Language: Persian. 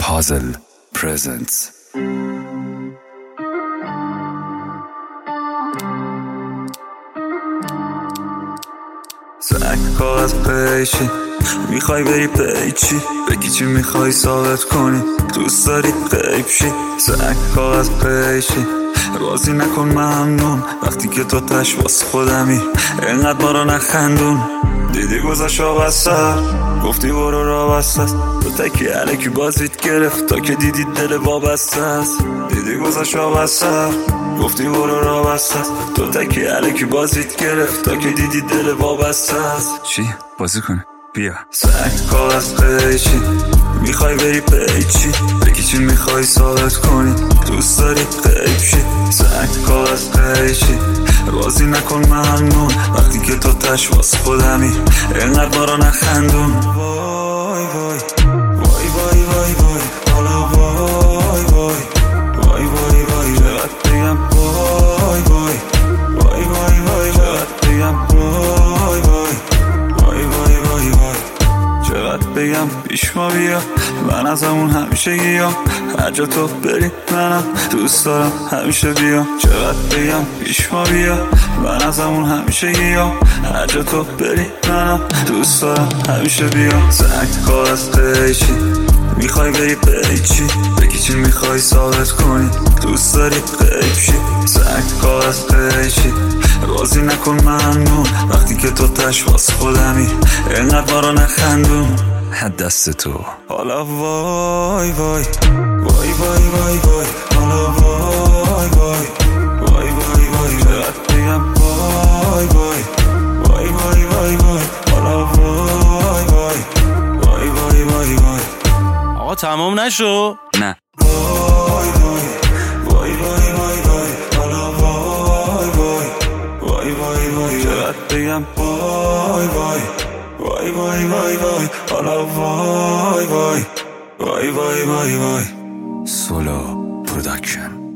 Puzzle presents. سنگ کاغذ پیچی میخوای بری پیچی بگی چی میخوای ثابت کنی دوست داری غیب شی سنگ کاغذ پیچی بازی نکن ممنون وقتی که تو تش واس خودمی اینقدر ما رو نخندون دیدی گذاشت آب از سر گفتی برو را بسته است تو تکی علکی بازیت گرفت تا که دیدی دل وابسته است دیدی گذاشت آب از سر گفتی برو را بسته است تو تکی علکی بازیت گرفت تا که دیدی دل وابسته است چی؟ بازی کنه؟ بیا. سنگ کاغذ پیچی میخوای بری پیچی بگی چی میخوای ثابت کنی دوست داری غیب شی سنگ کاغذ پیچی بازی نکن ممنون وقتی که تو تش واس خودمی اینقدر ما رو نخندون وای وای وای وای وای وای حالا وای وای وای وای وای چقدر بگم وای وای وای وای وای چقدر بگم وای وای وای وای وای وای چقدر بگم پیش ما بیا من از همون همیشه گیام هر جا تو بری منم دوست دارم همیشه بیام چقدر بگم پیش ما بیا من از همون همیشه گیام هر جا تو بری منم دوست دارم همیشه بیام سنگ کاغذ پیچی میخوای بری پیچی بگی چی میخوای ثابت کنی دوست داری غیب شی سنگ کاغذ پیچی بازی نکن ممنون وقتی که تو تش واس خودمی اینقدر ما رو نخندون دست تو حالا وای وای وای وای وای وای حالا وای وای وای وای وای چقدر بگم وای وای وای وای وای وای حالا وای وای وای وای وای وای آقا تمام نشو نه وای وای وای وای وای وای حالا وای وای وای وای وای چقدر بگم وای وای وای وای وای وای حالا وای وای وای وای وای وای سولو پروداکشن.